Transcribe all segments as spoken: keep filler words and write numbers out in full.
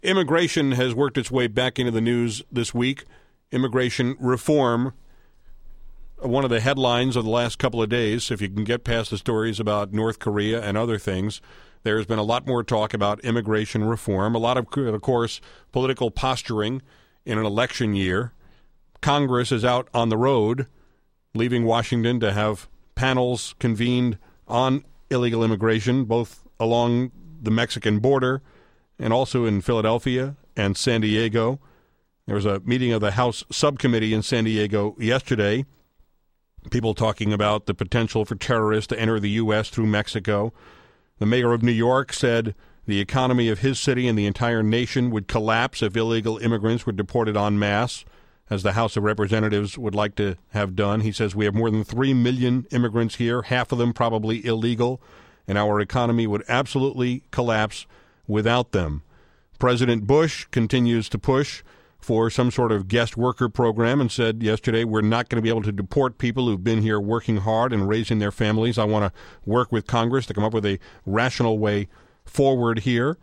Immigration has worked its way back into the news this week. Immigration reform, one of the headlines of the last couple of days, if you can get past the stories about North Korea and other things. There's been a lot more talk about immigration reform, a lot of, of course, political posturing in an election year. Congress is out on the road, leaving Washington to have panels convened on illegal immigration, both along the Mexican border and also in Philadelphia and San Diego. There was a meeting of the House subcommittee in San Diego yesterday, people talking about the potential for terrorists to enter the U S through Mexico. The mayor of New York said the economy of his city and the entire nation would collapse if illegal immigrants were deported en masse, as the House of Representatives would like to have done. He says we have more than three million immigrants here, half of them probably illegal, and our economy would absolutely collapse without them. President Bush continues to push for some sort of guest worker program and said yesterday, we're not going to be able to deport people who've been here working hard and raising their families. I want to work with Congress to come up with a rational way forward here.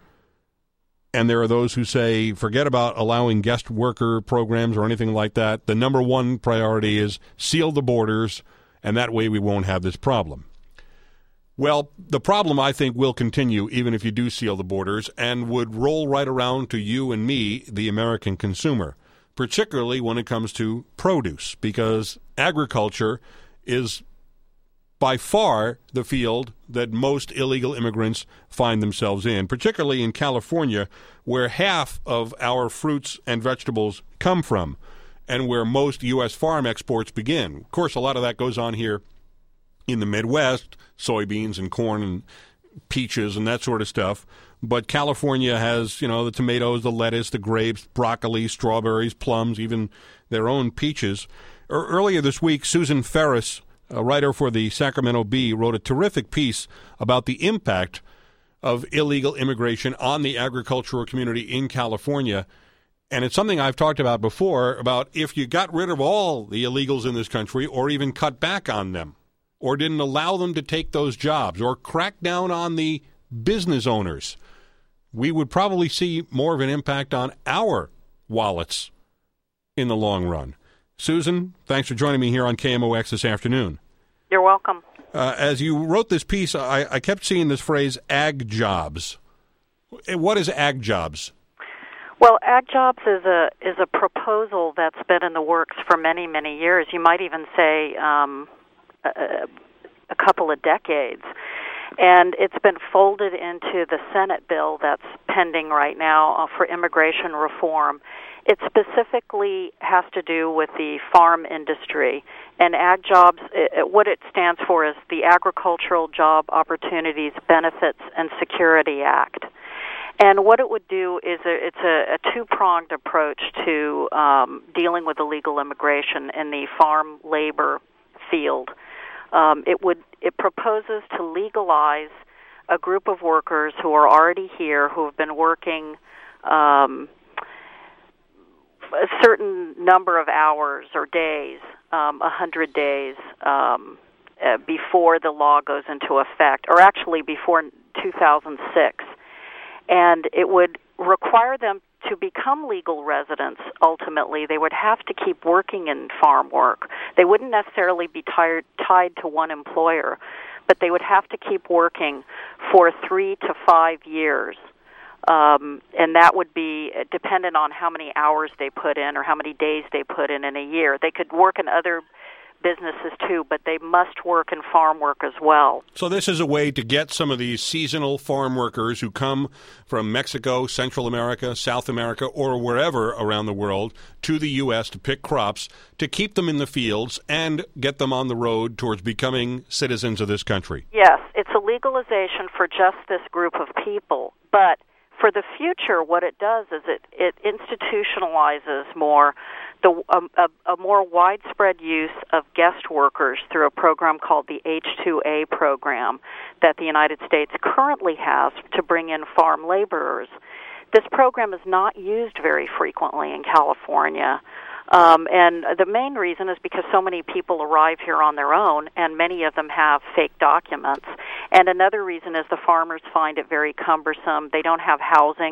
And there are those who say, forget about allowing guest worker programs or anything like that. The number one priority is seal the borders, and that way we won't have this problem. Well, the problem, I think, will continue even if you do seal the borders and would roll right around to you and me, the American consumer, particularly when it comes to produce, because agriculture is by far the field that most illegal immigrants find themselves in, particularly in California, where half of our fruits and vegetables come from and where most U S farm exports begin. Of course, a lot of that goes on here in the Midwest, soybeans and corn and peaches and that sort of stuff. But California has, you know, the tomatoes, the lettuce, the grapes, broccoli, strawberries, plums, even their own peaches. Er- earlier this week, Susan Ferris, a writer for the Sacramento Bee, wrote a terrific piece about the impact of illegal immigration on the agricultural community in California. And it's something I've talked about before, about if you got rid of all the illegals in this country or even cut back on them, or didn't allow them to take those jobs, or crack down on the business owners, we would probably see more of an impact on our wallets in the long run. Susan, thanks for joining me here on K M O X this afternoon. You're welcome. Uh, as you wrote this piece, I, I kept seeing this phrase, ag jobs. What is ag jobs? Well, ag jobs is a is a proposal that's been in the works for many, many years. You might even say um, a, a couple of decades. And it's been folded into the Senate bill that's pending right now uh, for immigration reform. It specifically has to do with the farm industry. And ag jobs, it, what it stands for is the Agricultural Job Opportunities, Benefits, and Security Act. And what it would do is a, it's a, a two-pronged approach to um, dealing with illegal immigration in the farm labor field. Um, it would it proposes to legalize a group of workers who are already here, who have been working um, a certain number of hours or days, um, one hundred days, um, uh, before the law goes into effect, or actually before two thousand six. And it would require them to become legal residents. Ultimately, they would have to keep working in farm work. They wouldn't necessarily be tired, tied to one employer, but they would have to keep working for three to five years. Um, and that would be dependent on how many hours they put in or how many days they put in in a year. They could work in other businesses too, but they must work in farm work as well. So this is a way to get some of these seasonal farm workers who come from Mexico, Central America, South America, or wherever around the world to the U S to pick crops, to keep them in the fields and get them on the road towards becoming citizens of this country. Yes, it's a legalization for just this group of people, but for the future, what it does is it, it institutionalizes more the um, a, a more widespread use of guest workers through a program called the H two A program that the United States currently has to bring in farm laborers. This program is not used very frequently in California. Um, and the main reason is because so many people arrive here on their own, and many of them have fake documents. And another reason is the farmers find it very cumbersome. They don't have housing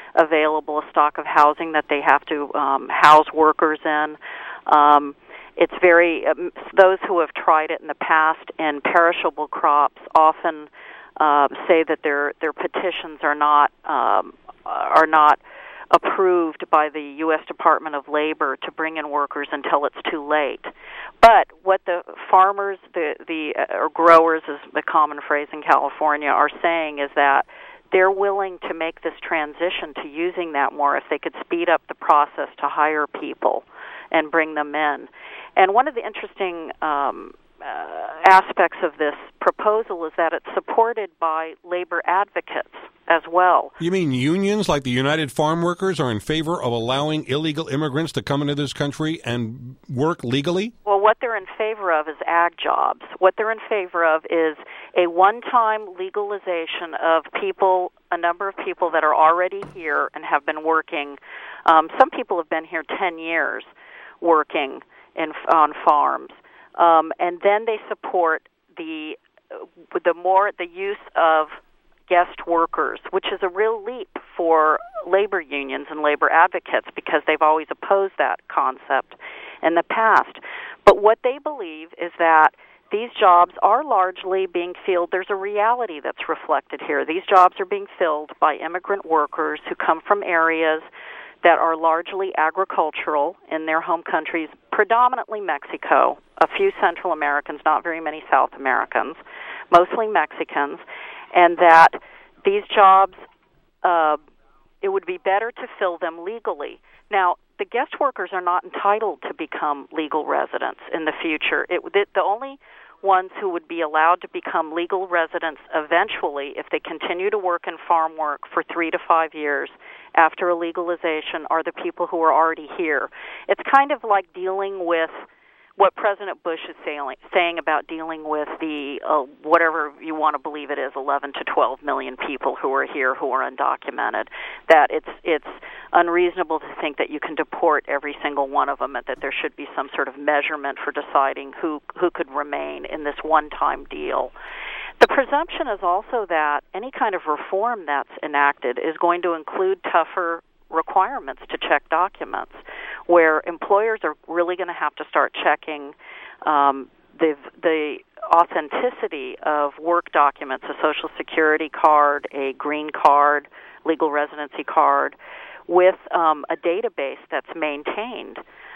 available, a stock of housing that they have to um, house workers in. Um, it's very, um, those who have tried it in the past in perishable crops often uh, say that their their petitions are not um, are not approved by the U S Department of Labor to bring in workers until it's too late. But what the farmers, the the uh, or growers, is the common phrase in California, are saying is that they're willing to make this transition to using that more if they could speed up the process to hire people and bring them in. And one of the interesting um, uh, aspects of this proposal is that it's supported by labor advocates as well. You mean unions like the United Farm Workers are in favor of allowing illegal immigrants to come into this country and work legally? Well, what they're in favor of is ag jobs. What they're in favor of is a one-time legalization of people, a number of people that are already here and have been working. Um, some people have been here ten years working in, on farms. Um, and then they support the the more the use of guest workers, which is a real leap for labor unions and labor advocates because they've always opposed that concept in the past. But what they believe is that these jobs are largely being filled. There's a reality that's reflected here. These jobs are being filled by immigrant workers who come from areas that are largely agricultural in their home countries, predominantly Mexico, a few Central Americans, not very many South Americans, mostly Mexicans, and that these jobs, uh, it would be better to fill them legally. Now, the guest workers are not entitled to become legal residents in the future. It, the, the only ones who would be allowed to become legal residents eventually, if they continue to work in farm work for three to five years after a legalization, are the people who are already here. It's kind of like dealing with what President Bush is saying, saying about dealing with the, uh, whatever you want to believe it is, eleven to twelve million people who are here who are undocumented, that it's it's unreasonable to think that you can deport every single one of them and that there should be some sort of measurement for deciding who, who could remain in this one-time deal. The presumption is also that any kind of reform that's enacted is going to include tougher requirements to check documents, where employers are really going to have to start checking um, the the authenticity of work documents, a Social Security card, a green card, legal residency card, with um, a database that's maintained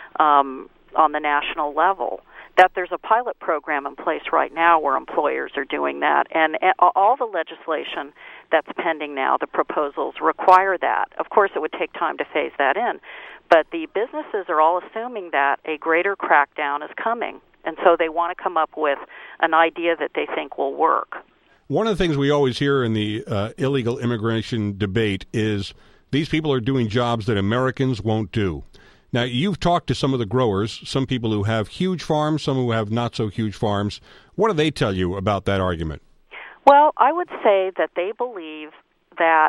um, on the national level. That there's a pilot program in place right now where employers are doing that, and all the legislation that's pending now, the proposals, require that. Of course, it would take time to phase that in, but the businesses are all assuming that a greater crackdown is coming, and so they want to come up with an idea that they think will work. One of the things we always hear in the uh, illegal immigration debate is these people are doing jobs that Americans won't do. Now, you've talked to some of the growers, some people who have huge farms, some who have not so huge farms. What do they tell you about that argument? Well, I would say that they believe that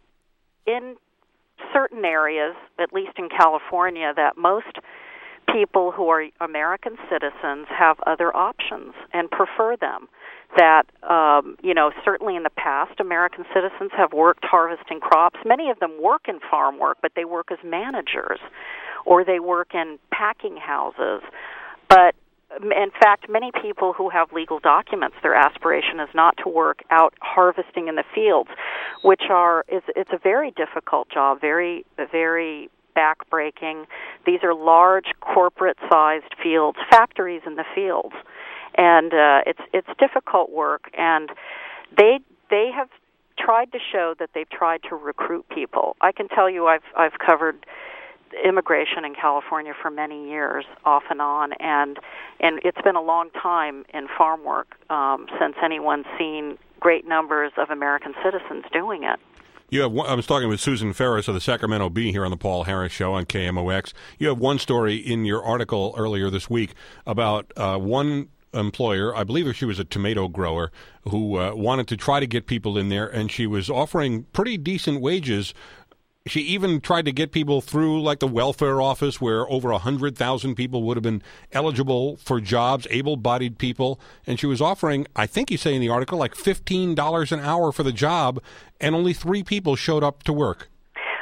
in certain areas, at least in California, that most people who are American citizens have other options and prefer them. That, um, you know, certainly in the past, American citizens have worked harvesting crops. Many of them work in farm work, but they work as managers, or they work in packing houses. But, in fact, many people who have legal documents, their aspiration is not to work out harvesting in the fields, which are, it's, it's a very difficult job, very, very backbreaking. These are large corporate-sized fields, factories in the fields. And uh, it's it's difficult work, and they they have tried to show that they've tried to recruit people. I can tell you, I've I've covered immigration in California for many years, off and on, and and it's been a long time in farm work um, since anyone's seen great numbers of American citizens doing it. You have. I was talking with Susan Ferris of the Sacramento Bee here on the Paul Harris Show on K M O X. You have one story in your article earlier this week about uh, one employer, I believe she was a tomato grower, who uh, wanted to try to get people in there, and she was offering pretty decent wages. She even tried to get people through like the welfare office, where over one hundred thousand people would have been eligible for jobs, able-bodied people, and she was offering, I think you say in the article, like fifteen dollars an hour for the job, and only three people showed up to work.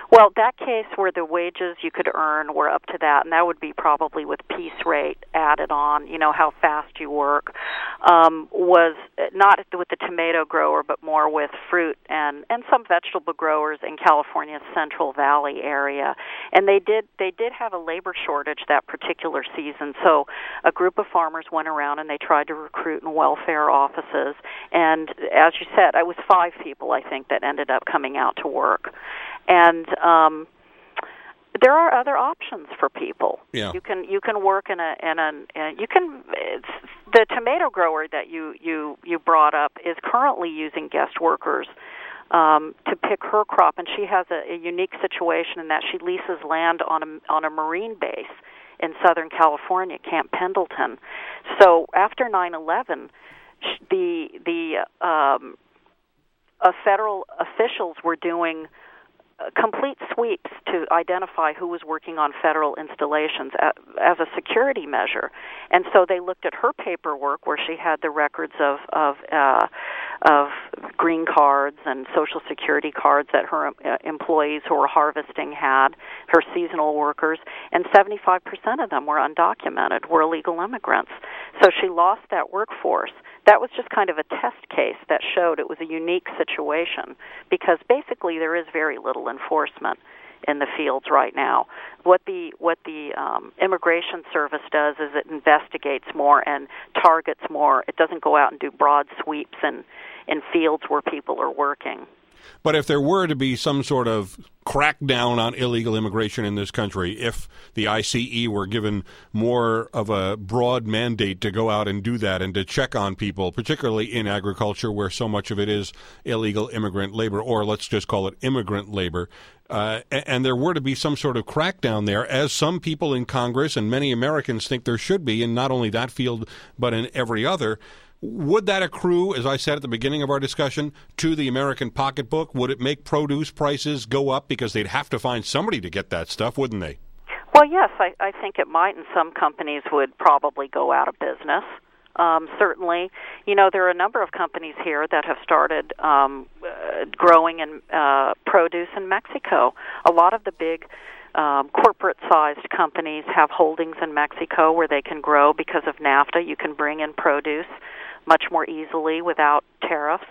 Well, that case where the wages you could earn were up to that, and that would be probably with piece rate added on, you know, how fast you work, um, was not with the tomato grower, but more with fruit and, and some vegetable growers in California's Central Valley area. And they did they did have a labor shortage that particular season, so a group of farmers went around and they tried to recruit in welfare offices. And as you said, it was five people, I think, that ended up coming out to work. And um, there are other options for people. Yeah. You can you can work in a in a in, you can it's, the tomato grower that you, you, you brought up is currently using guest workers um, to pick her crop, and she has a, a unique situation in that she leases land on a on a marine base in Southern California, Camp Pendleton. So after nine eleven, the the um, uh, federal officials were doing complete sweeps to identify who was working on federal installations as a security measure. And so they looked at her paperwork where she had the records of of, uh, of green cards and Social Security cards that her uh, employees who were harvesting had, her seasonal workers, and seventy-five percent of them were undocumented, were illegal immigrants. So she lost that workforce. That was just kind of a test case that showed it was a unique situation because basically there is very little enforcement in the fields right now. What the what the um, Immigration Service does is it investigates more and targets more. It doesn't go out and do broad sweeps in, in fields where people are working. But if there were to be some sort of crackdown on illegal immigration in this country, if the I C E were given more of a broad mandate to go out and do that and to check on people, particularly in agriculture where so much of it is illegal immigrant labor, or let's just call it immigrant labor, uh, and there were to be some sort of crackdown there, as some people in Congress and many Americans think there should be in not only that field but in every other, would that accrue, as I said at the beginning of our discussion, to the American pocketbook? Would it make produce prices go up because they'd have to find somebody to get that stuff, wouldn't they? Well, yes, I, I think it might, and some companies would probably go out of business. Um, certainly, you know, there are a number of companies here that have started um, uh, growing in uh, produce in Mexico. A lot of the big Um, corporate-sized companies have holdings in Mexico where they can grow because of NAFTA. You can bring in produce much more easily without tariffs,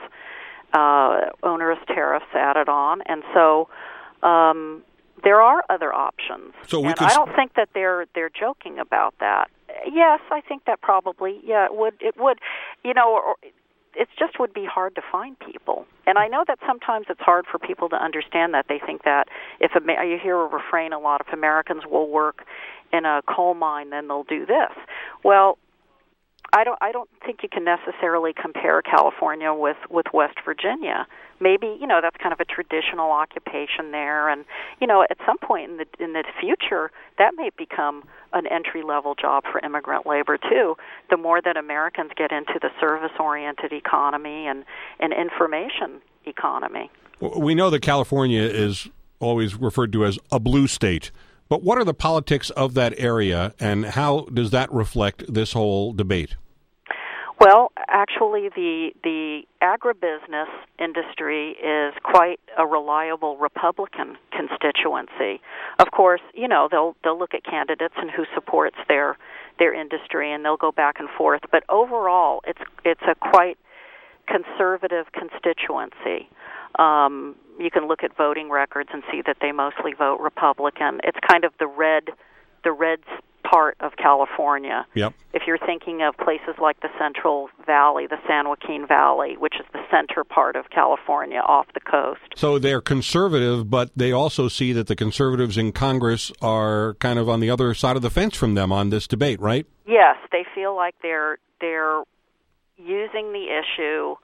uh, onerous tariffs added on. And so um, there are other options. So we and could I don't think that they're they're joking about that. Yes, I think that probably, yeah, it would. It would, you know, or, it just would be hard to find people. And I know that sometimes it's hard for people to understand that. They think that if a, you hear a refrain a lot, if Americans will work in a coal mine, then they'll do this. Well, I don't I don't think you can necessarily compare California with, with West Virginia. Maybe, you know, that's kind of a traditional occupation there, and, you know, at some point in the in the future, that may become an entry-level job for immigrant labor, too, the more that Americans get into the service-oriented economy and, and information economy. We know that California is always referred to as a blue state, but what are the politics of that area, and how does that reflect this whole debate? Well, actually, the the agribusiness industry is quite a reliable Republican constituency. Of course, you know, they'll they'll look at candidates and who supports their their industry, and they'll go back and forth. But overall, it's it's a quite conservative constituency. Um, you can look at voting records and see that they mostly vote Republican. It's kind of the red the red part of California. Yep. If you're thinking of places like the Central Valley, the San Joaquin Valley, which is the center part of California off the coast. So they're conservative, but they also see that the conservatives in Congress are kind of on the other side of the fence from them on this debate, right? Yes, they feel like they're they're using the issue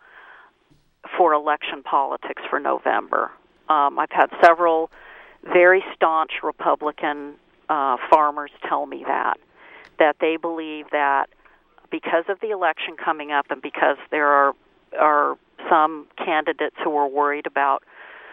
for election politics for November. Um, I've had several very staunch Republican Uh, farmers tell me that, that they believe that because of the election coming up and because there are are some candidates who are worried about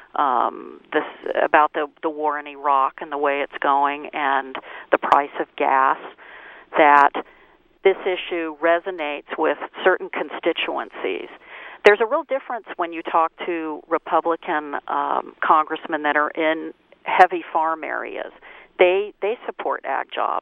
um, this about the, the war in Iraq and the way it's going and the price of gas, that this issue resonates with certain constituencies. There's a real difference when you talk to Republican um, congressmen that are in heavy farm areas, they they support ag jobs.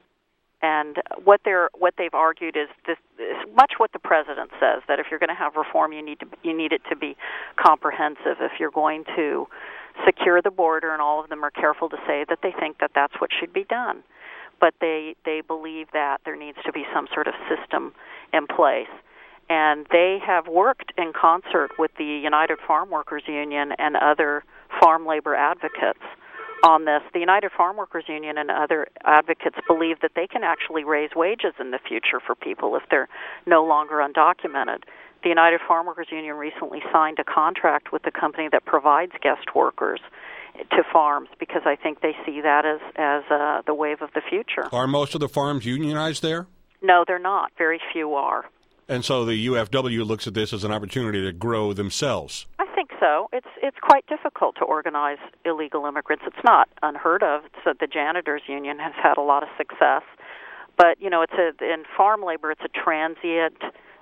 And what they're what they've argued is this is much what the president says, that if you're going to have reform, you need to you need it to be comprehensive. If you're going to secure the border, and all of them are careful to say that they think that that's what should be done, but they they believe that there needs to be some sort of system in place. And they have worked in concert with the United Farm Workers Union and other farm labor advocates on this. The United Farm Workers Union and other advocates believe that they can actually raise wages in the future for people if they're no longer undocumented. The United Farm Workers Union recently signed a contract with the company that provides guest workers to farms, because I think they see that as, as uh, the wave of the future. Are most of the farms unionized there? No, they're not. Very few are. And so the U F W looks at this as an opportunity to grow themselves. I think so. It's it's quite difficult to organize illegal immigrants. It's not unheard of. So the janitors union has had a lot of success, but you know, it's a in farm labor. It's a transient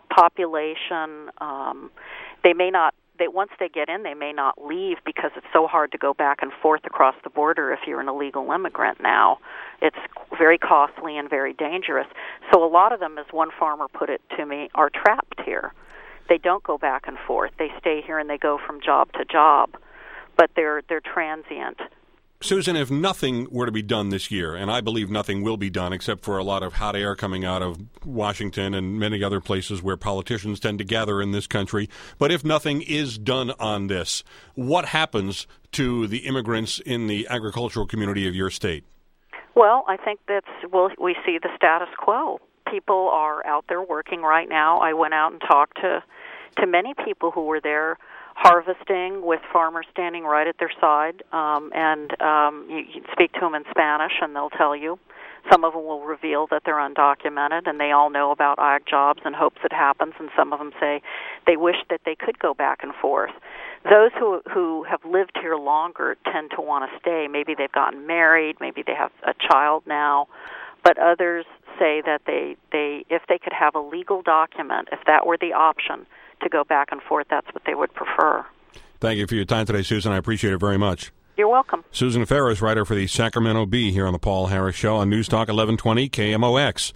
population. Um, they may not. They once they get in, they may not leave because it's so hard to go back and forth across the border if you're an illegal immigrant now. It's very costly and very dangerous. So a lot of them, as one farmer put it to me, are trapped here. They don't go back and forth. They stay here and they go from job to job, but they're they're transient. Susan, if nothing were to be done this year, and I believe nothing will be done except for a lot of hot air coming out of Washington and many other places where politicians tend to gather in this country, but if nothing is done on this, what happens to the immigrants in the agricultural community of your state? Well, I think that's, well, we see the status quo. People are out there working right now. I went out and talked to, to many people who were there harvesting with farmers standing right at their side, um, and um, you, you speak to them in Spanish and they'll tell you. Some of them will reveal that they're undocumented, and they all know about ag jobs and hopes it happens, and some of them say they wish that they could go back and forth. Those who who have lived here longer tend to want to stay. Maybe they've gotten married, maybe they have a child now, but others say that they, they if they could have a legal document, if that were the option, to go back and forth, that's what they would prefer. Thank you for your time today, Susan. I appreciate it very much. You're welcome. Susan Ferris, writer for the Sacramento Bee, here on the Paul Harris Show on News Talk eleven twenty K M O X.